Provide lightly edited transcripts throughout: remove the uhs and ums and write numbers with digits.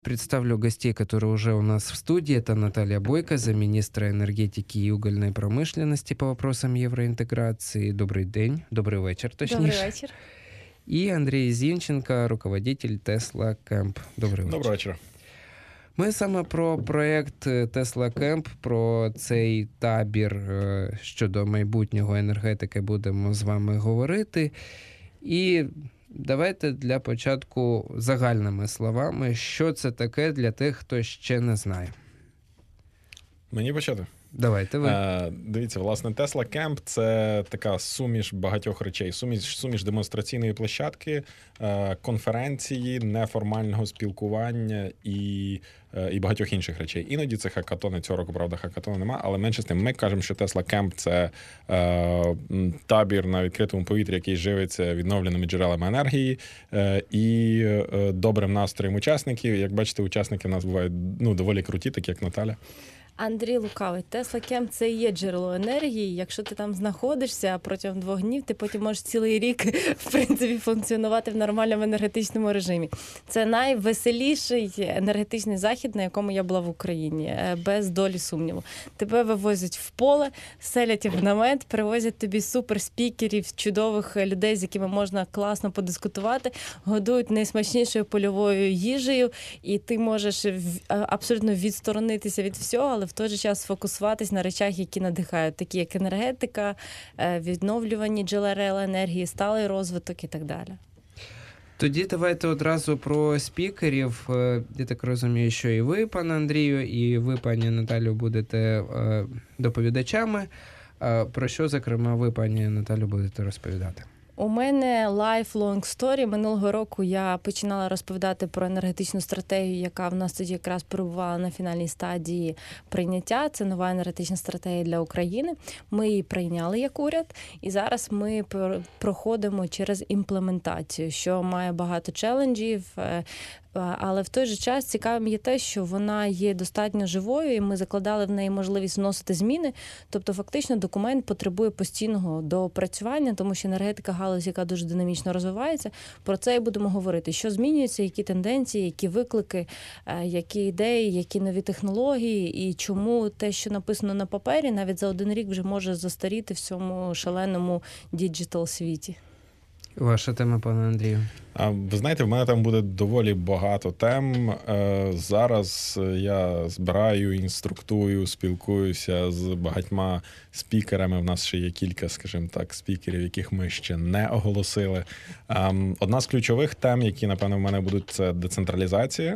Представлю гостей, которые уже у нас в студии. Это Наталья Бойко, замминистра энергетики и угольной промышленности по вопросам евроинтеграции. Добрый день, добрый вечер, Добрий точнее. вечір. И Андрей Зинченко, руководитель Tesla Camp. Добрий вечір. Доброго вечора. Ми саме про проєкт Tesla Camp, про цей табір щодо майбутнього енергетики будемо з вами говорити. І давайте для початку загальними словами, що це таке для тих, хто ще не знає. Мені почати? Давайте ви. Дивіться, власне, Tesla Camp – це така суміш багатьох речей. Суміш демонстраційної площадки, конференції, неформального спілкування і багатьох інших речей. Іноді це хакатони. Цього року, правда, хакатону нема, але менше з тим. Ми кажемо, що Tesla Camp – це табір на відкритому повітрі, який живиться відновленими джерелами енергії і добрим настроєм учасників. Як бачите, учасники в нас бувають доволі круті, такі як Наталя. Андрій лукавий. Tesla Camp – це і є джерело енергії. Якщо ти там знаходишся протягом 2 днів, ти потім можеш цілий рік, в принципі, функціонувати в нормальному енергетичному режимі. Це найвеселіший енергетичний захід, на якому я була в Україні, без долі сумніву. Тебе вивозять в поле, селять в намет, привозять тобі суперспікерів, чудових людей, з якими можна класно подискутувати, годують найсмачнішою польовою їжею, і ти можеш абсолютно відсторонитися від всього, але в той же час сфокусуватись на речах, які надихають, такі як енергетика, відновлювані джерела енергії, сталий розвиток і так далі. Тоді давайте одразу про спікерів. Я так розумію, що і ви, пане Андрію, і ви, пані Наталю, будете доповідачами. Про що, зокрема, ви, пані Наталю, будете розповідати? У мене lifelong story. Минулого року я починала розповідати про енергетичну стратегію, яка в нас тоді якраз перебувала на фінальній стадії прийняття. Це нова енергетична стратегія для України. Ми її прийняли як уряд, і зараз ми проходимо через імплементацію, що має багато челенджів. Але в той же час цікавим є те, що вона є достатньо живою, і ми закладали в неї можливість вносити зміни. Тобто, фактично, документ потребує постійного доопрацювання, тому що енергетика – галузь, яка дуже динамічно розвивається. Про це і будемо говорити. Що змінюється, які тенденції, які виклики, які ідеї, які нові технології, і чому те, що написано на папері, навіть за 1 рік вже може застаріти в цьому шаленому діджитал-світі. Ваша тема, пане Андрію. Ви знаєте, в мене там буде доволі багато тем. Зараз я збираю, інструктую, спілкуюся з багатьма спікерами. В нас ще є кілька, скажімо так, спікерів, яких ми ще не оголосили. Одна з ключових тем, які, напевно, в мене будуть, це децентралізація.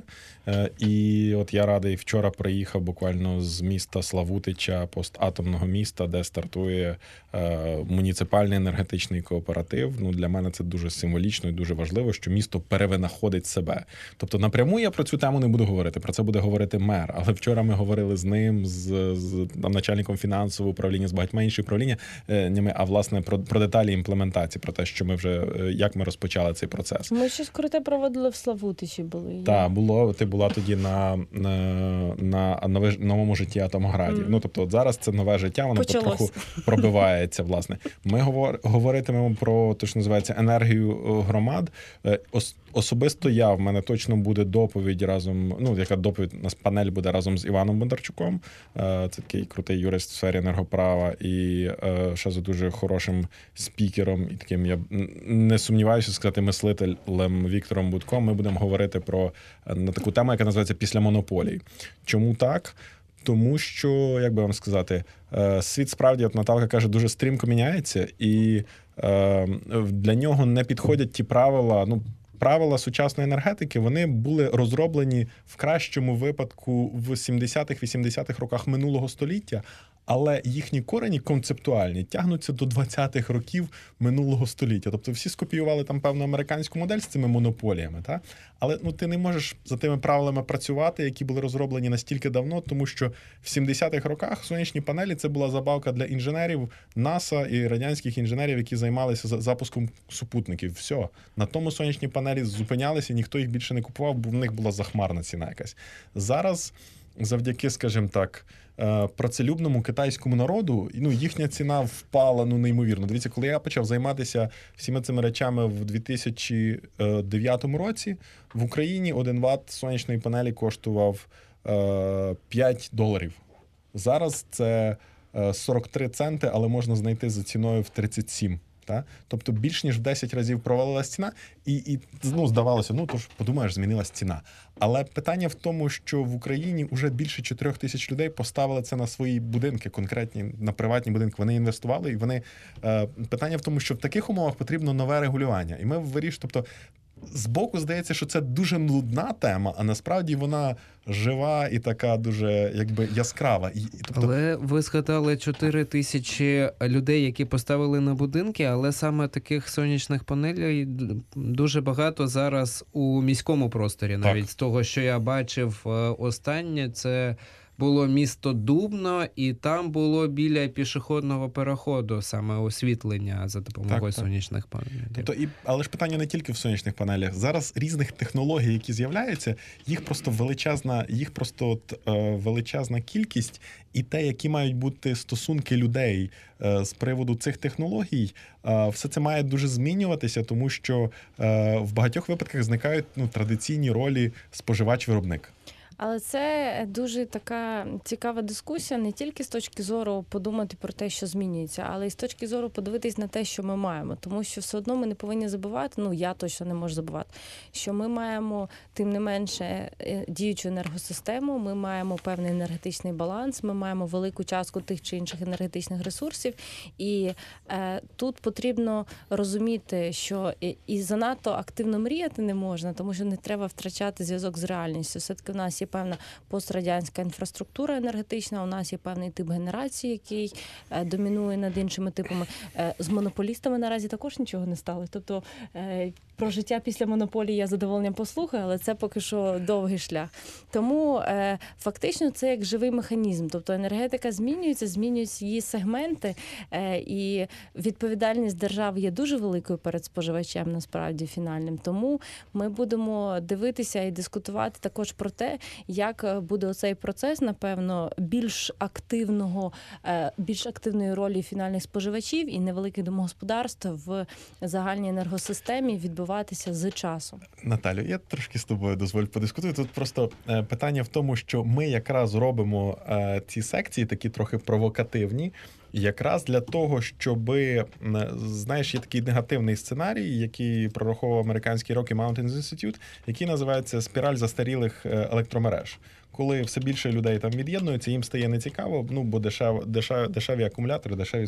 І от я радий, вчора приїхав буквально з міста Славутича, постатомного міста, де стартує муніципальний енергетичний кооператив. Для мене це дуже символічно і дуже важливо, що місто перевинаходить себе. Тобто напряму я про цю тему не буду говорити, про це буде говорити мер. Але вчора ми говорили з ним, з начальником фінансового управління, з багатьма іншими управліннями, а власне про деталі імплементації, про те, що ми вже, як ми розпочали цей процес. Ми щось круте проводили в Славутичі були. Так, ти була тоді на новому житті Атомграді. Тобто от зараз це нове життя, воно потроху пробивається, власне. Ми говоритимемо про те, що називається енергію громад. Особисто в мене точно буде доповідь разом, яка доповідь, у нас панель буде разом з Іваном Бондарчуком, це такий крутий юрист в сфері енергоправа, і ще за дуже хорошим спікером, і таким, я не сумніваюся сказати, мислителем Віктором Будком. Ми будемо говорити на таку тему, яка називається «Після монополій». Чому так? Тому що, як би вам сказати, світ справді, от Наталка каже, дуже стрімко міняється, і для нього не підходять ті правила, правила сучасної енергетики, вони були розроблені в кращому випадку в 70-х-80-х роках минулого століття, але їхні корені концептуальні тягнуться до 20-х років минулого століття. Тобто всі скопіювали там певну американську модель з цими монополіями, та? Але ти не можеш за тими правилами працювати, які були розроблені настільки давно, тому що в 70-х роках сонячні панелі – це була забавка для інженерів НАСА і радянських інженерів, які займалися запуском супутників. Все. На тому сонячні панелі зупинялися, ніхто їх більше не купував, бо в них була захмарна ціна якась. Зараз завдяки, скажімо так, працелюбному китайському народу, їхня ціна впала неймовірно. Дивіться, коли я почав займатися всіма цими речами в 2009 році, в Україні 1 Вт сонячної панелі коштував $5. Зараз це 43 центи, але можна знайти за ціною в 37. Тобто більш ніж в 10 разів провалилась ціна, і здавалося, тож подумаєш, змінилась ціна. Але питання в тому, що в Україні вже більше 4 тисяч людей поставили це на свої будинки, конкретні, на приватні будинки. Вони інвестували, і вони... Питання в тому, що в таких умовах потрібно нове регулювання. І ми вирішуємо, тобто, збоку здається, що це дуже нудна тема, а насправді вона жива і така дуже яскрава. Але ви згадали 4 тисячі людей, які поставили на будинки, але саме таких сонячних панелей дуже багато зараз у міському просторі. Навіть з того, що я бачив останнє, це було місто Дубно, і там було біля пішохідного переходу саме освітлення за допомогою сонячних панелей. Тобто, але ж питання не тільки в сонячних панелях. Зараз різних технологій, які з'являються, їх просто величезна кількість, і те, які мають бути стосунки людей з приводу цих технологій, все це має дуже змінюватися, тому що в багатьох випадках зникають традиційні ролі споживач-виробник. Але це дуже така цікава дискусія не тільки з точки зору подумати про те, що змінюється, але й з точки зору подивитись на те, що ми маємо. Тому що все одно ми не повинні забувати, я точно не можу забувати, що ми маємо, тим не менше, діючу енергосистему, ми маємо певний енергетичний баланс, ми маємо велику частку тих чи інших енергетичних ресурсів. І тут потрібно розуміти, що і занадто активно мріяти не можна, тому що не треба втрачати зв'язок з реальністю. Все-таки в нас є певна пострадянська інфраструктура енергетична, у нас є певний тип генерації, який домінує над іншими типами. З монополістами наразі також нічого не сталося. Тобто про життя після монополії я з задоволенням послухаю, але це поки що довгий шлях. Тому фактично це як живий механізм. Тобто енергетика змінюються її сегменти, і відповідальність держави є дуже великою перед споживачем, насправді, фінальним. Тому ми будемо дивитися і дискутувати також про те, як буде оцей процес, напевно, більш активної ролі фінальних споживачів і невеликих домогосподарств в загальній енергосистемі відбуватися з часом. Наталю, я трошки з тобою дозволю подискутувати. Тут просто питання в тому, що ми якраз робимо ці секції такі трохи провокативні, якраз для того, щоб, знаєш, є такий негативний сценарій, який прораховував американський Rocky Mountain Institute, який називається «Спіраль застарілих електромереж». Коли все більше людей там від'єднуються, їм стає нецікаво, бо дешеві акумулятори, дешеві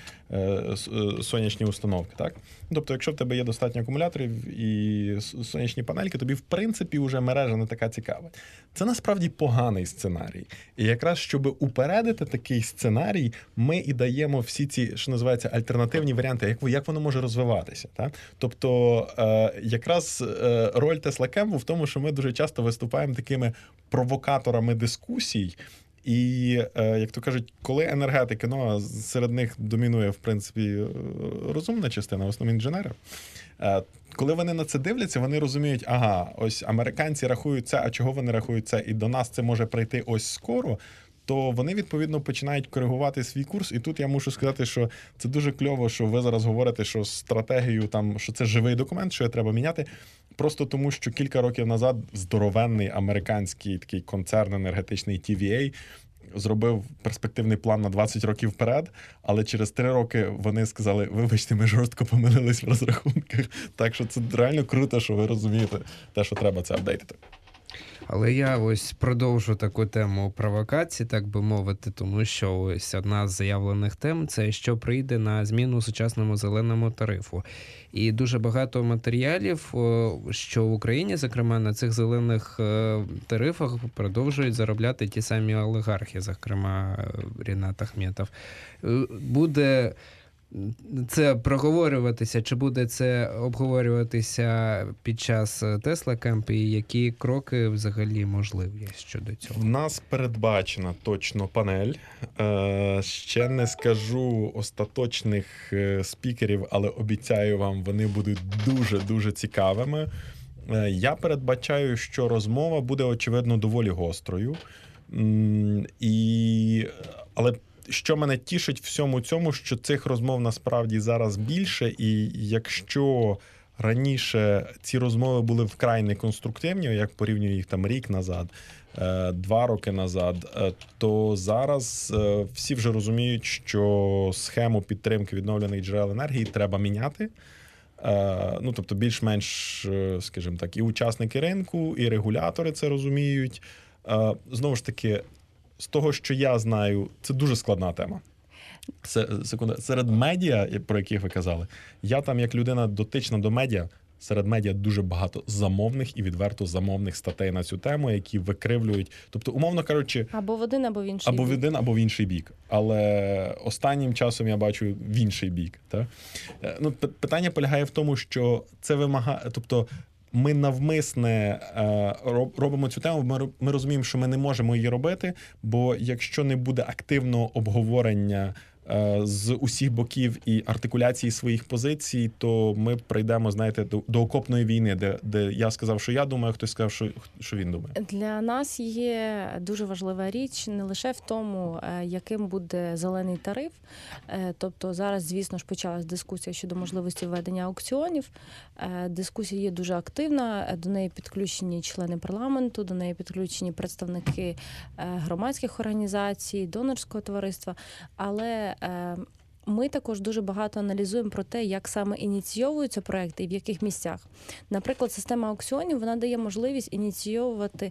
сонячні установки. Так? Тобто, якщо в тебе є достатньо акумуляторів і сонячні панельки, тобі, в принципі, вже мережа не така цікава. Це насправді поганий сценарій. І якраз, щоб упередити такий сценарій, ми і даємо всі ці, що називається, альтернативні варіанти, як воно може розвиватися. Так? Тобто, якраз роль Tesla Camp в тому, що ми дуже часто виступаємо такими провокаторами дискусій. І, як то кажуть, коли енергетики, серед них домінує, в принципі, розумна частина, в основному інженери, коли вони на це дивляться, вони розуміють, ось американці рахують це, а чого вони рахують це, і до нас це може прийти ось скоро, то вони, відповідно, починають коригувати свій курс. І тут я мушу сказати, що це дуже кльово, що ви зараз говорите, що стратегію, що це живий документ, що його треба міняти. Просто тому, що кілька років назад здоровенний американський такий концерн енергетичний TVA зробив перспективний план на 20 років вперед, але через 3 роки вони сказали, вибачте, ми жорстко помилились в розрахунках. Так що це реально круто, що ви розумієте те, що треба це апдейтити. Але я ось продовжу таку тему провокації, так би мовити, тому що ось одна з заявлених тем – це що прийде на зміну сучасному зеленому тарифу. І дуже багато матеріалів, що в Україні, зокрема, на цих зелених тарифах продовжують заробляти ті самі олігархи, зокрема, Рінат Ахметов. Буде це проговорюватися, чи буде це обговорюватися під час Tesla Camp, і які кроки взагалі можливі щодо цього? В нас передбачена точно панель. Ще не скажу остаточних спікерів, але обіцяю вам, вони будуть дуже-дуже цікавими. Я передбачаю, що розмова буде, очевидно, доволі гострою. Але що мене тішить в всьому цьому, що цих розмов насправді зараз більше, і якщо раніше ці розмови були вкрай неконструктивні, як порівнюю їх там рік назад, 2 роки назад, то зараз всі вже розуміють, що схему підтримки відновлюваних джерел енергії треба міняти. Ну, тобто більш-менш, скажімо так, і учасники ринку, і регулятори це розуміють. Знову ж таки, з того, що я знаю, це дуже складна тема. Серед медіа, про яких ви казали, я там, як людина дотична до медіа, серед медіа дуже багато замовних і відверто замовних статей на цю тему, які викривлюють, тобто, умовно кажучи, або в один, або в інший бік. Або в один, або в інший бік. Але останнім часом я бачу в інший бік. Так? Ну, питання полягає в тому, що це вимагає, тобто ми навмисне робимо цю тему, ми розуміємо, що ми не можемо її робити, бо якщо не буде активного обговорення з усіх боків і артикуляції своїх позицій, то ми прийдемо, знаєте, до окопної війни, де я сказав, що я думаю, хтось сказав, що він думає. Для нас є дуже важлива річ не лише в тому, яким буде зелений тариф. Тобто зараз, звісно ж, почалась дискусія щодо можливості введення аукціонів. Дискусія є дуже активна, до неї підключені члени парламенту, до неї підключені представники громадських організацій, донорського товариства, але ми також дуже багато аналізуємо про те, як саме ініційовуються проекти і в яких місцях. Наприклад, система аукціонів, вона дає можливість ініційовувати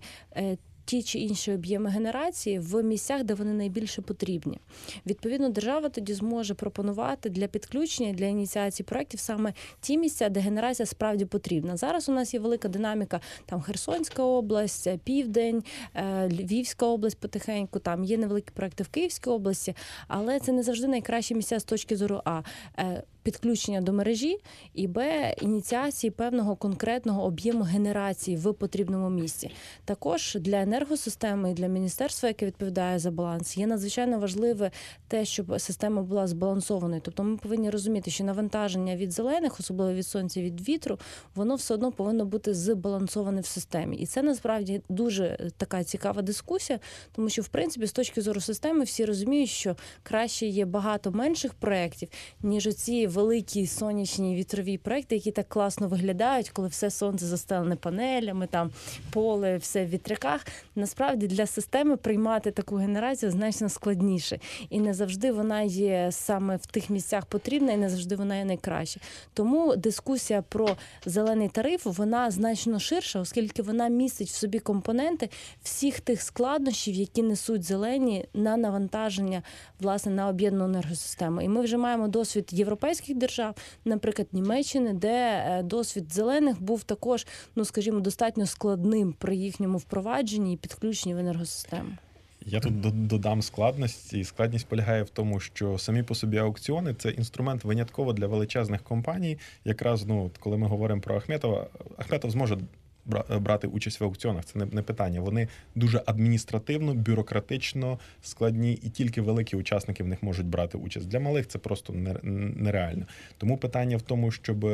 ті чи інші об'єми генерації в місцях, де вони найбільше потрібні. Відповідно, держава тоді зможе пропонувати для підключення, для ініціації проєктів саме ті місця, де генерація справді потрібна. Зараз у нас є велика динаміка, там Херсонська область, Південь, Львівська область потихеньку, там є невеликі проєкти в Київській області, але це не завжди найкращі місця з точки зору підключення до мережі, і Б, ініціації певного конкретного об'єму генерації в потрібному місці. Також для енергосистеми і для міністерства, яке відповідає за баланс, є надзвичайно важливе те, щоб система була збалансованою. Тобто ми повинні розуміти, що навантаження від зелених, особливо від сонця, від вітру, воно все одно повинно бути збалансоване в системі. І це насправді дуже така цікава дискусія, тому що, в принципі, з точки зору системи всі розуміють, що краще є багато менших проєктів, ніж оці великі сонячні вітрові проекти, які так класно виглядають, коли все сонце застелене панелями, там поле, все в вітряках. Насправді для системи приймати таку генерацію значно складніше. І не завжди вона є саме в тих місцях потрібна, і не завжди вона є найкраща. Тому дискусія про зелений тариф, вона значно ширша, оскільки вона містить в собі компоненти всіх тих складнощів, які несуть зелені на навантаження, власне, на об'єднану енергосистему. І ми вже маємо досвід європейських держав, наприклад, Німеччини, де досвід зелених був також, скажімо, достатньо складним при їхньому впровадженні і підключенні в енергосистему. Я тут додам складності. Складність полягає в тому, що самі по собі аукціони – це інструмент винятково для величезних компаній. Якраз, коли ми говоримо про Ахметова, Ахметов зможе брати участь в аукціонах, це не питання. Вони дуже адміністративно, бюрократично складні, і тільки великі учасники в них можуть брати участь. Для малих це просто нереально. Тому питання в тому,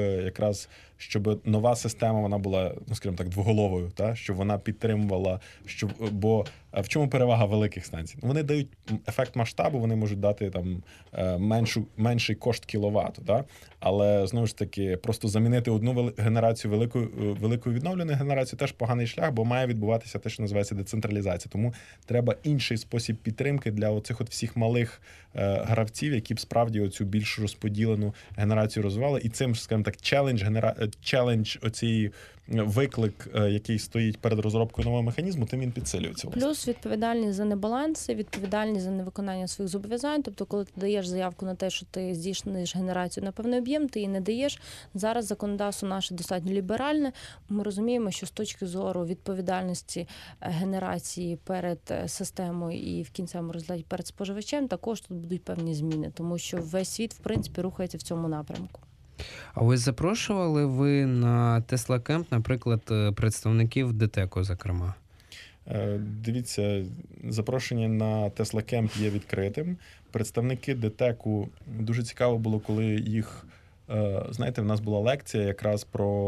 щоб нова система, вона була, скажімо так, двоголовою, щоб вона підтримувала, бо в чому перевага великих станцій? Вони дають ефект масштабу, вони можуть дати там менший кошт кіловату, але знову ж таки просто замінити одну генерацію великою відновленою генерацією теж поганий шлях, бо має відбуватися те, що називається децентралізація. Тому треба інший спосіб підтримки для оцих всіх малих гравців, які б справді оцю більш розподілену генерацію розвивали. І цим, скажімо так, челендж оцієї виклик, який стоїть перед розробкою нового механізму, тим він підсилюється. Плюс відповідальність за небаланси, відповідальність за невиконання своїх зобов'язань. Тобто, коли ти даєш заявку на те, що ти здійсниш генерацію на певний об'єм, ти її не даєш. Зараз законодавство наше достатньо ліберальне. Ми розуміємо, що з точки зору відповідальності генерації перед системою і в кінцевому результаті перед споживачем, також тут будуть певні зміни, тому що весь світ, в принципі, рухається в цьому напрямку. А ось запрошували ви на Tesla Camp, наприклад, представників ДТЕКу, зокрема? Дивіться, запрошення на Tesla Camp є відкритим. Представники ДТЕКу, дуже цікаво було, коли їх знаєте, в нас була лекція якраз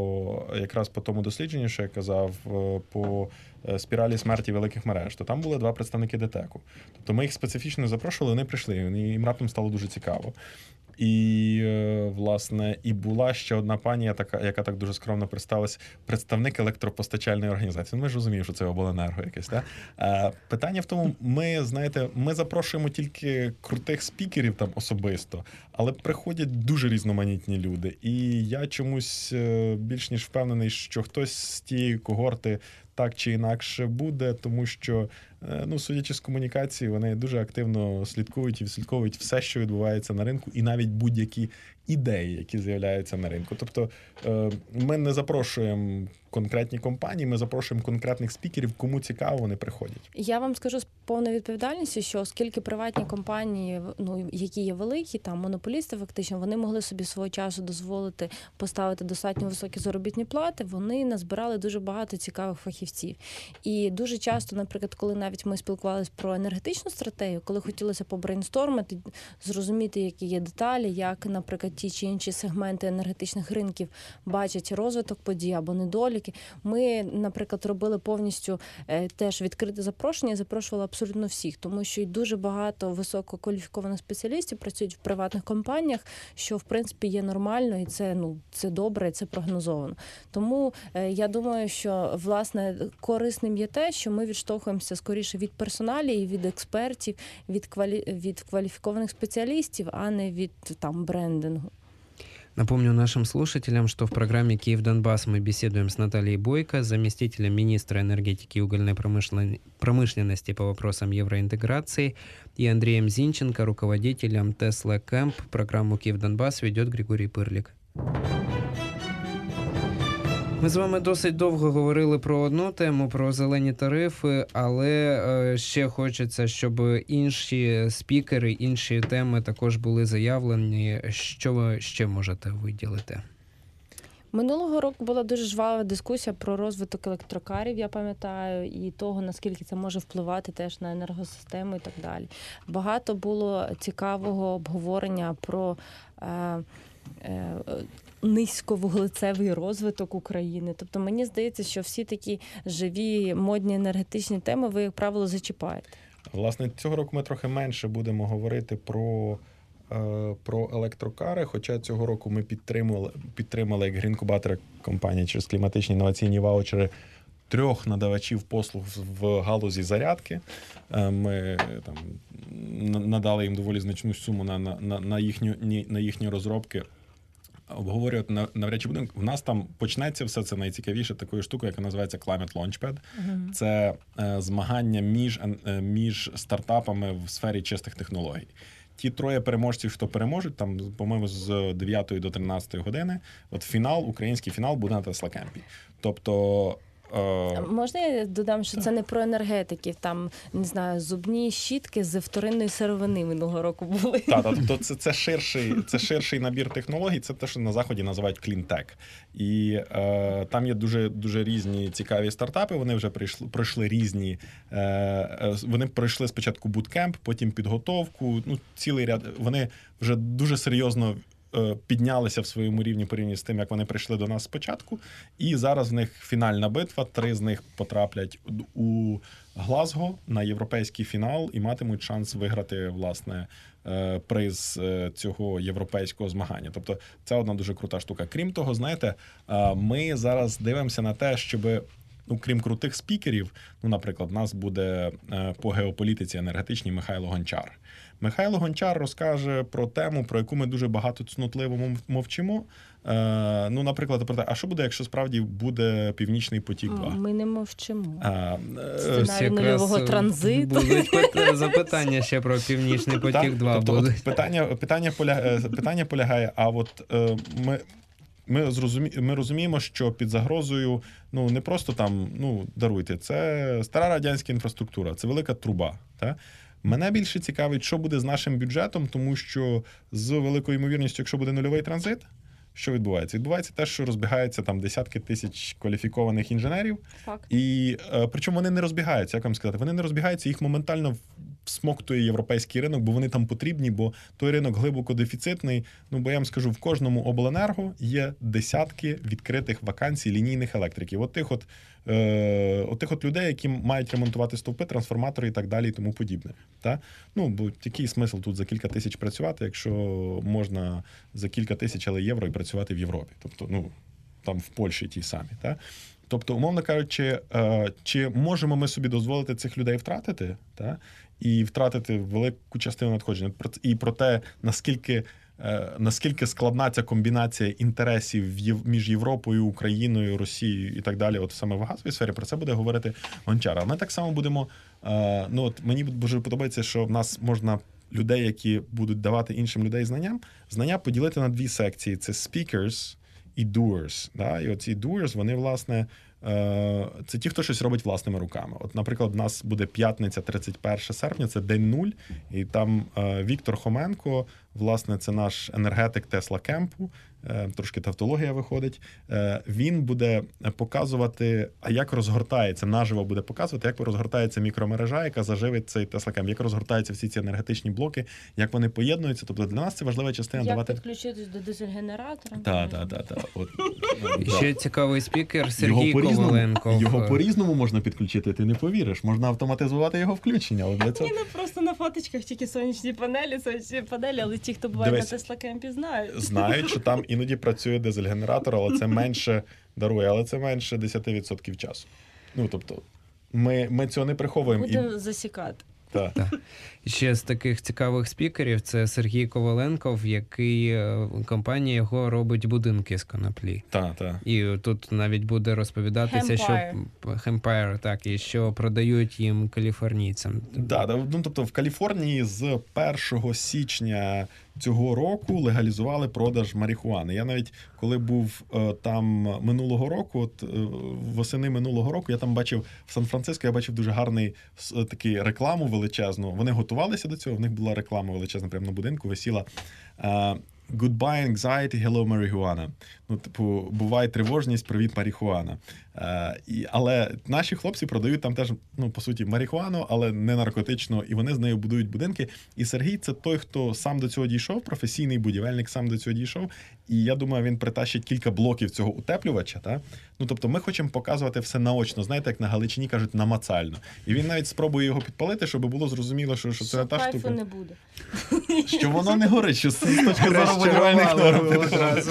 по тому дослідженню, що я казав, по спіралі смерті великих мереж. То там були 2 представники ДТЕКу. Тобто ми їх специфічно запрошували, вони прийшли, їм раптом стало дуже цікаво. І, власне, і була ще одна пані, яка так дуже скромно представилась, представник електропостачальної організації. Ми ж розуміємо, що це обленерго якесь. Да? Питання в тому, ми запрошуємо тільки крутих спікерів там особисто, але приходять дуже різноманітні люди. І я чомусь більш ніж впевнений, що хтось з тієї когорти так чи інакше буде, тому що, судячи з комунікації, вони дуже активно слідкують і відслідковують все, що відбувається на ринку, і навіть будь-які ідеї, які з'являються на ринку. Тобто ми не запрошуємо конкретні компанії, ми запрошуємо конкретних спікерів, кому цікаво, вони приходять. Я вам скажу з повною відповідальністю, що оскільки приватні компанії, які є великі, там монополісти фактично, вони могли собі свого часу дозволити поставити достатньо високі заробітні плати, вони назбирали дуже багато цікавих фахівців. І дуже часто, наприклад, коли навіть ми спілкувалися про енергетичну стратегію, коли хотілося побрейнстормити, зрозуміти, які є деталі, як, наприклад, ті чи інші сегменти енергетичних ринків бачать розвиток подій або недоліки. Ми, наприклад, робили повністю теж відкрите запрошення і запрошували абсолютно всіх, тому що й дуже багато висококваліфікованих спеціалістів працюють в приватних компаніях, що, в принципі, є нормально, і це добре, і це прогнозовано. Тому я думаю, що, власне, корисним є те, що ми відштовхуємося скоріше від персоналії, від експертів, від кваліфікованих спеціалістів, а не від брендингу. Напомню нашим слушателям, что в программе «Киев-Донбасс» мы беседуем с Натальей Бойко, заместителем министра энергетики и угольной промышленности по вопросам евроинтеграции, и Андреем Зинченко, руководителем Tesla Camp. Программу «Киев-Донбасс» ведет Григорий Пырлик. Ми з вами досить довго говорили про одну тему, про зелені тарифи, але ще хочеться, щоб інші спікери, інші теми також були заявлені. Що ви ще можете виділити? Минулого року була дуже жвава дискусія про розвиток електрокарів, я пам'ятаю, і того, наскільки це може впливати теж на енергосистему і так далі. Багато було цікавого обговорення про низьковуглецевий розвиток України. Тобто мені здається, що всі такі живі, модні енергетичні теми ви, як правило, зачіпаєте. Власне, цього року ми трохи менше будемо говорити про електрокари, хоча цього року ми підтримали як грінкубатор компанії через кліматичні інноваційні ваучери 3 надавачів послуг в галузі зарядки. Ми надали їм доволі значну суму на їхні розробки. Обговорювати навряд чи будемо. У нас там почнеться все це найцікавіше такою штукою, яка називається Climate Launchpad. Це змагання між стартапами в сфері чистих технологій. Ті 3 переможців, хто переможуть, там, по-моєму, з 9 до 13 години, український фінал буде на Tesla Camp. Тобто можна я додам, що це не про енергетиків, там, не знаю, зубні щітки з вторинної сировини минулого року були. Так, тобто це ширший набір технологій, це те, що на Заході називають клінтек. І там є дуже, дуже різні цікаві стартапи, вони вже пройшли різні, вони пройшли спочатку буткемп, потім підготовку, цілий ряд, вони вже дуже серйозно піднялися в своєму рівні порівняно з тим, як вони прийшли до нас спочатку. І зараз в них фінальна битва. 3 з них потраплять у Глазго на європейський фінал і матимуть шанс виграти, власне, приз цього європейського змагання. Тобто це одна дуже крута штука. Крім того, знаєте, ми зараз дивимося на те, щоб крім крутих спікерів, наприклад, у нас буде по геополітиці енергетичній Михайло Гончар. Михайло Гончар розкаже про тему, про яку ми дуже багато цнотливо мовчимо. Наприклад, про те, а що буде, якщо справді буде Північний потік-2? Ми не мовчимо. Сценарій нульового транзиту. Будуть запитання ще про Північний потік-2. Тобто, питання полягає, а от ми розуміємо, що під загрозою, не просто там, даруйте, це стара радянська інфраструктура, це велика труба, так? Мене більше цікавить, що буде з нашим бюджетом, тому що з великою ймовірністю, якщо буде нульовий транзит, що відбувається? Відбувається те, що розбігаються там десятки тисяч кваліфікованих інженерів. Факт. І причому вони не розбігаються, як вам сказати, вони не розбігаються, їх моментально всмоктує європейський ринок, бо вони там потрібні, бо той ринок глибоко дефіцитний. Ну, бо я вам скажу, в кожному обленерго є десятки відкритих вакансій лінійних електриків. От тих от людей, які мають ремонтувати стовпи, трансформатори і так далі, і тому подібне. Та? Ну, бо який смисл тут за кілька тисяч працювати, якщо можна за кілька тисяч євро і працювати в Європі. Тобто, ну, там в Польщі ті самі. Та? Тобто, умовно кажучи, чи можемо ми собі дозволити цих людей втратити, та? І втратити велику частину надходження. І про те, наскільки складна ця комбінація інтересів між Європою, Україною, Росією і так далі, от саме в газовій сфері, про це буде говорити Гончар. А ми так само будемо, ну от мені дуже подобається, що в нас можна людей, які будуть давати іншим людей знання поділити на дві секції. Це speakers і doers. Да? І оці doers, вони, власне, це ті, хто щось робить власними руками. От, наприклад, в нас буде п'ятниця, 31 серпня, це день 0, і там Віктор Хоменко, власне, це наш енергетик Тесла Кемпу, трошки тавтологія виходить, він буде показувати, як розгортається, наживо буде показувати, як розгортається мікромережа, яка заживить цей Тесла Кемп, як розгортаються всі ці енергетичні блоки, як вони поєднуються. Тобто для нас це важлива частина як давати... Як підключитись до дизель-генератора. Так. Ще цікавий спікер Сергій Коваленко. Його по-різному можна підключити, ти не повіриш. Можна автоматизувати його включення. Але для цього... Ні, просто на фоточках тільки сонячні панелі, але ті, хто буває на Тесла Кемпі, знають. Знають, що там іноді працює дизель-генератор, але це менше дарує, але це менше 10% часу. Ну, тобто, ми цього не приховуємо. Будемо засікати. Так. Ще з таких цікавих спікерів це Сергій Коваленков, який компанія його робить будинки з коноплі. Так. І тут навіть буде розповідатися, що Hempire, так, і що продають їм каліфорнійцям. Ну, тобто в Каліфорнії з 1 січня цього року легалізували продаж марихуани. Я навіть, коли був там минулого року, восени минулого року, я там бачив в Сан-Франциско, я бачив дуже гарний такий рекламу величезну. Вони готувалися до цього, в них була реклама величезна, прямо на будинку висіла Goodbye anxiety, hello marijuana. Ну, типу, буває тривожність, привіт марихуана. Але наші хлопці продають там теж, ну, по суті, марихуану, але не наркотично, і вони з нею будують будинки. І Сергій – це той, хто сам до цього дійшов, професійний будівельник сам до цього дійшов, і я думаю, він притащить кілька блоків цього утеплювача, та? Ну, тобто ми хочемо показувати все наочно, знаєте, як на Галичині кажуть, намацально. І він навіть спробує його підпалити, щоб було зрозуміло, що це не та штука. Кайфу не буде. Що воно не горить, що з точки зору будівельних норм.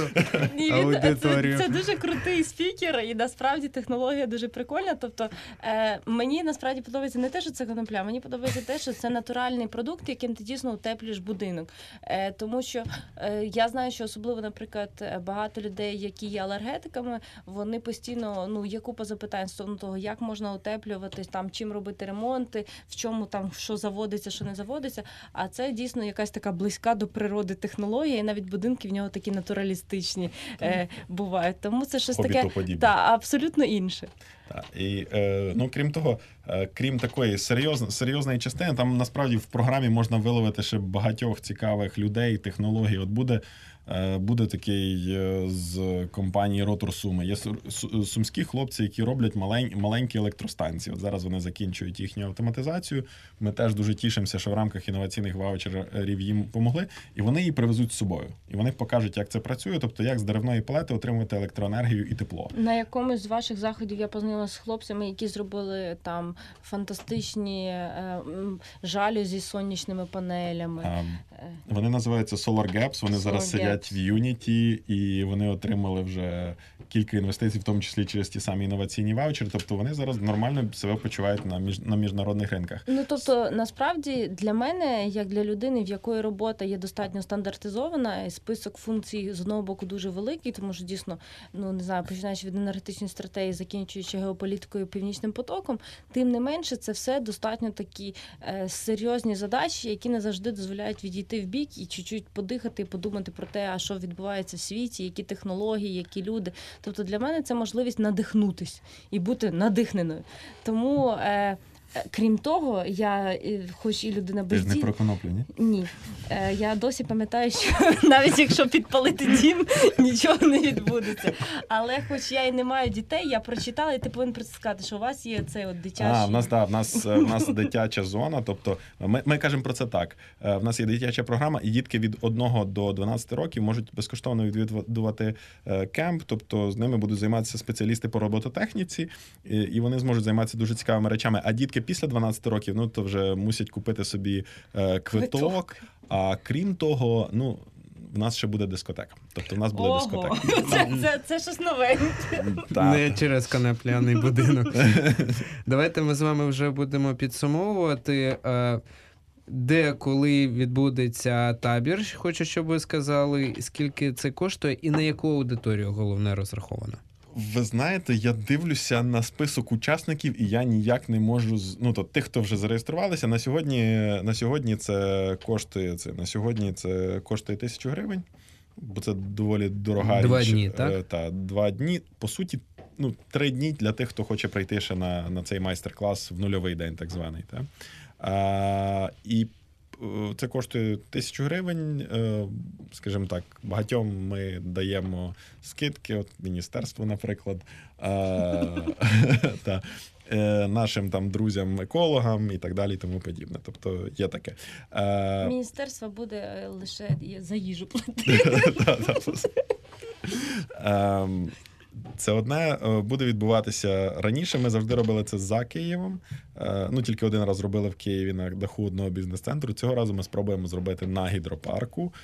Це дуже крутий спікер, і насправді технологія дуже прикольна. Тобто мені насправді подобається не те, що це конопля, мені подобається те, що це натуральний продукт, яким ти дійсно утеплюєш будинок. Тому що я знаю, що особливо, наприклад, багато людей, які є алергетиками, вони постійно, ну, є купа запитань стосовно того, як можна утеплюватись, там, чим робити ремонти, в чому там, що заводиться, що не заводиться. А це дійсно якась така близька до природи технологія, і навіть будинки в нього такі натуралістичні бувають. Тому це щось таке абсолютно інше. Так. І, ну, крім того, крім такої серйозної частини, там насправді в програмі можна виловити ще багатьох цікавих людей, технологій. От буде такий з компанії Ротор Суми. Є сумські хлопці, які роблять маленькі електростанції. От зараз вони закінчують їхню автоматизацію. Ми теж дуже тішимося, що в рамках інноваційних ваучерів їм помогли. І вони її привезуть з собою. І вони покажуть, як це працює, тобто як з деревної палети отримувати електроенергію і тепло. На якомусь з ваших заходів я познайомилася з хлопцями, які зробили там фантастичні жалюзі з сонячними панелями. Вони називаються Solar Gaps, вони зараз сидять в Unity, і вони отримали вже кілька інвестицій, в тому числі через ті самі інноваційні ваучери. Тобто вони зараз нормально себе почувають на міжнародних ринках. Ну, тобто, насправді, для мене, як для людини, в якої робота є достатньо стандартизована, список функцій з одного боку дуже великий, тому що дійсно, ну, не знаю, починаючи від енергетичної стратегії, закінчуючи геополітикою, Північним потоком, тим не менше, це все достатньо такі серйозні задачі, які не завжди дозволяють відійти в бік і чуть-чуть подихати і подумати про те, а що відбувається в світі, які технології, які люди. Тобто для мене це можливість надихнутись і бути надихненою. Тому Крім того, я, хоч і людина без Ти ж не про коноплю, ні? Ні. Я досі пам'ятаю, що навіть якщо підпалити дім, нічого не відбудеться. Але хоч я і не маю дітей, я прочитала, і ти повинен сказати, що у вас є цей от дитячий... В нас дитяча зона, тобто ми кажемо про це так. В нас є дитяча програма, і дітки від 1 до 12 років можуть безкоштовно відвідувати кемп, тобто з ними будуть займатися спеціалісти по робототехніці, і вони зможуть займатися дуже цікавими речами. А дітки після 12 років, ну, то вже мусять купити собі квиток. А крім того, ну, в нас ще буде дискотека. Тобто в нас буде дискотека. Це щось новеньке. Не через конопляний будинок. Давайте ми з вами вже будемо підсумовувати. Де, коли відбудеться табір, хочу, щоб ви сказали, скільки це коштує і на яку аудиторію головне розраховано? Ви знаєте, я дивлюся на список учасників, і я ніяк не можу... Ну, то тих, хто вже зареєструвалися, на сьогодні це коштує 1000 гривень, бо це доволі дорога річ. 2 дні, так? Так, 2 дні. По суті, 3 дні для тих, хто хоче прийти ще на цей майстер-клас в нульовий день, так званий. Так? І це коштує 1000 гривень. Скажімо так, багатьом ми даємо скидки, от міністерству, наприклад, нашим там друзям-екологам і так далі, і тому подібне. Тобто є таке. Міністерство буде лише за їжу платити. Це одне буде відбуватися раніше. Ми завжди робили це за Києвом. Тільки один раз робили в Києві на даху одного бізнес-центру. Цього разу ми спробуємо зробити на гідропарку.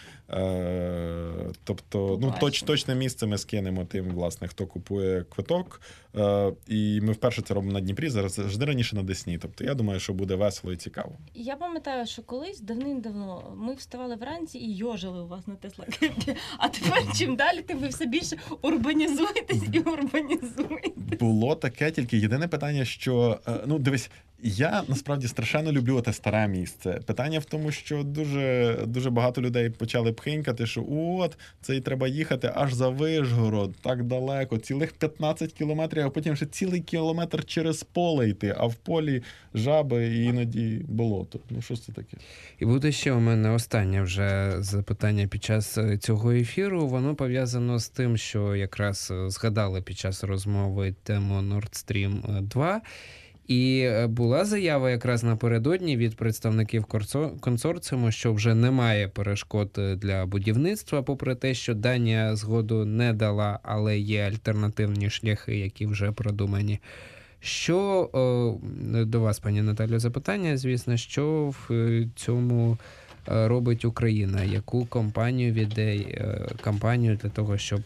Тобто, точне місце ми скинемо тим, власне, хто купує квиток. І ми вперше це робимо на Дніпрі, завжди раніше на Десні. Тобто, я думаю, що буде весело і цікаво. Я пам'ятаю, що колись, давним-давно, ми вставали вранці і йожили у вас на Тесла-кемпі. А тепер, чим далі, тим ви все більше урбанізуєтесь і урбанізуєте. Було таке, тільки єдине питання, що, дивись, я насправді страшенно люблю те старе місце. Питання в тому, що дуже, дуже багато людей почали пхинькати, що це і треба їхати аж за Вишгород, так далеко, цілих 15 кілометрів, а потім ще цілий кілометр через поле йти, а в полі жаби і іноді болото. Що це таке? І буде ще у мене останнє вже запитання під час цього ефіру. Воно пов'язано з тим, що якраз згадали під час розмови тему Nord Stream 2. І була заява якраз напередодні від представників консорціуму, що вже немає перешкод для будівництва, попри те, що Данія згоду не дала, але є альтернативні шляхи, які вже продумані. Що до вас, пані Наталю, запитання, звісно, що в цьому робить Україна? Яку кампанію кампанію для того, щоб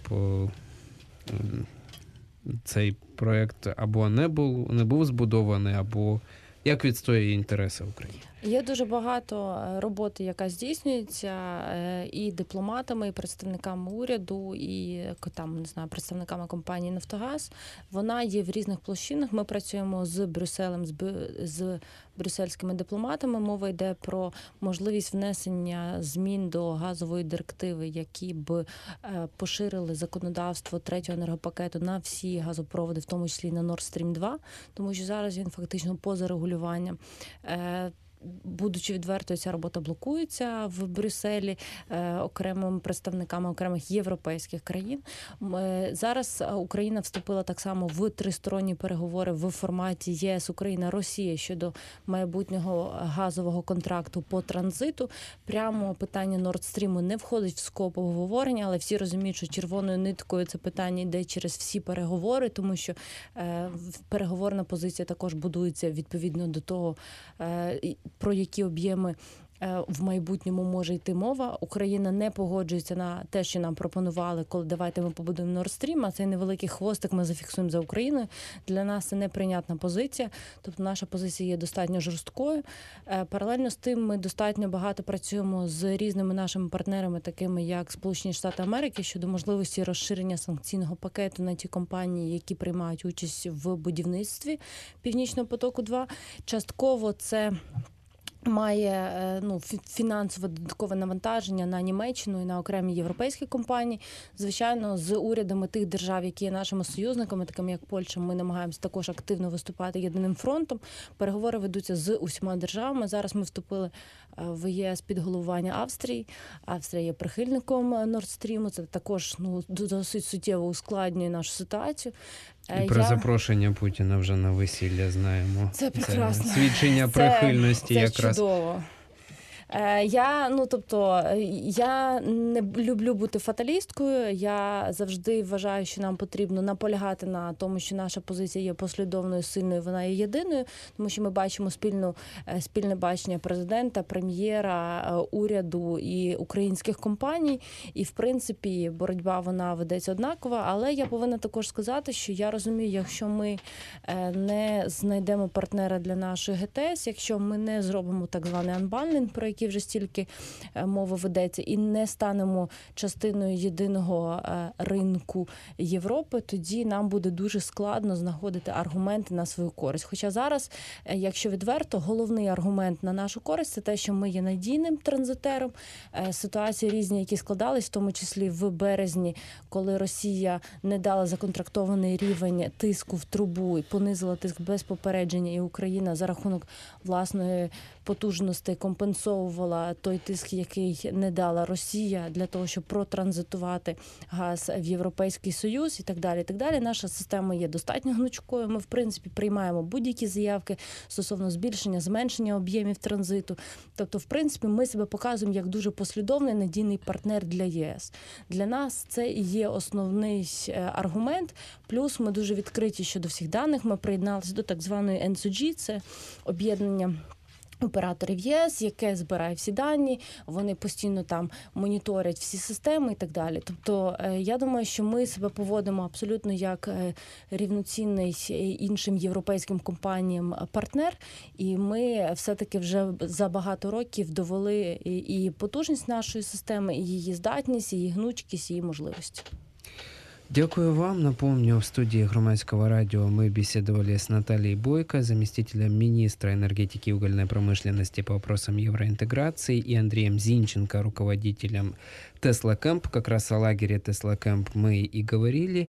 цей проєкт або не був збудований, або як відстоює інтереси України? Є дуже багато роботи, яка здійснюється і дипломатами, і представниками уряду, і представниками компанії «Нафтогаз». Вона є в різних площинах. Ми працюємо з Брюсселем, з брюссельськими дипломатами. Мова йде про можливість внесення змін до газової директиви, які б поширили законодавство третього енергопакету на всі газопроводи, в тому числі на Nord Stream 2, тому що зараз він фактично поза регулюванням. Будучи відвертою, ця робота блокується в Брюсселі окремими представниками окремих європейських країн. Зараз Україна вступила так само в тристоронні переговори в форматі ЄС, Україна, Росія щодо майбутнього газового контракту по транзиту. Прямо питання Nord Stream не входить в скоп обговорення, але всі розуміють, що червоною ниткою це питання йде через всі переговори, тому що переговорна позиція також будується відповідно до того, про які об'єми в майбутньому може йти мова. Україна не погоджується на те, що нам пропонували, коли давайте ми побудуємо Nord Stream, а цей невеликий хвостик ми зафіксуємо за Україною. Для нас це неприйнятна позиція, тобто наша позиція є достатньо жорсткою. Паралельно з тим ми достатньо багато працюємо з різними нашими партнерами, такими як Сполучені Штати Америки, щодо можливості розширення санкційного пакету на ті компанії, які приймають участь в будівництві Північного потоку-2. Частково це має фінансове додаткове навантаження на Німеччину і на окремі європейські компанії. Звичайно, з урядами тих держав, які є нашими союзниками, такими як Польща, ми намагаємося також активно виступати єдиним фронтом. Переговори ведуться з усіма державами. Зараз ми вступили в ЄС під головування Австрії. Австрія є прихильником Nord Stream. Це також досить суттєво ускладнює нашу ситуацію. І про запрошення Путіна вже на весілля знаємо. Це прекрасно. Це свідчення прихильності це якраз. Чудово. Я не люблю бути фаталісткою. Я завжди вважаю, що нам потрібно наполягати на тому, що наша позиція є послідовною, сильною, вона є єдиною, тому що ми бачимо спільне бачення президента, прем'єра, уряду і українських компаній. І, в принципі, боротьба вона ведеться однакова. Але я повинна також сказати, що я розумію, якщо ми не знайдемо партнера для нашої ГТС, якщо ми не зробимо так званий анбандлінг, про який вже стільки мова ведеться, і не станемо частиною єдиного ринку Європи, тоді нам буде дуже складно знаходити аргументи на свою користь. Хоча зараз, якщо відверто, головний аргумент на нашу користь – це те, що ми є надійним транзитером. Ситуації різні, які складались, в тому числі в березні, коли Росія не дала законтрактований рівень тиску в трубу і понизила тиск без попередження, і Україна за рахунок власної потужності компенсовувала той тиск, який не дала Росія для того, щоб протранзитувати газ в Європейський Союз і так далі. І так далі. Наша система є достатньо гнучкою. Ми, в принципі, приймаємо будь-які заявки стосовно збільшення, зменшення об'ємів транзиту. Тобто, в принципі, ми себе показуємо як дуже послідовний, надійний партнер для ЄС. Для нас це і є основний аргумент. Плюс ми дуже відкриті щодо всіх даних. Ми приєдналися до так званої NSOG, це об'єднання операторів ЄС, яке збирає всі дані, вони постійно там моніторять всі системи і так далі. Тобто, я думаю, що ми себе поводимо абсолютно як рівноцінний іншим європейським компаніям партнер, і ми все-таки вже за багато років довели і потужність нашої системи, і її здатність, і її гнучкість, і її можливості. Дякую вам. Напомню, в студии Громадского радио мы беседовали с Натальей Бойко, заместителем министра энергетики и угольной промышленности по вопросам евроинтеграции, и Андреем Зинченко, руководителем Tesla Camp. Как раз о лагере Tesla Camp мы и говорили.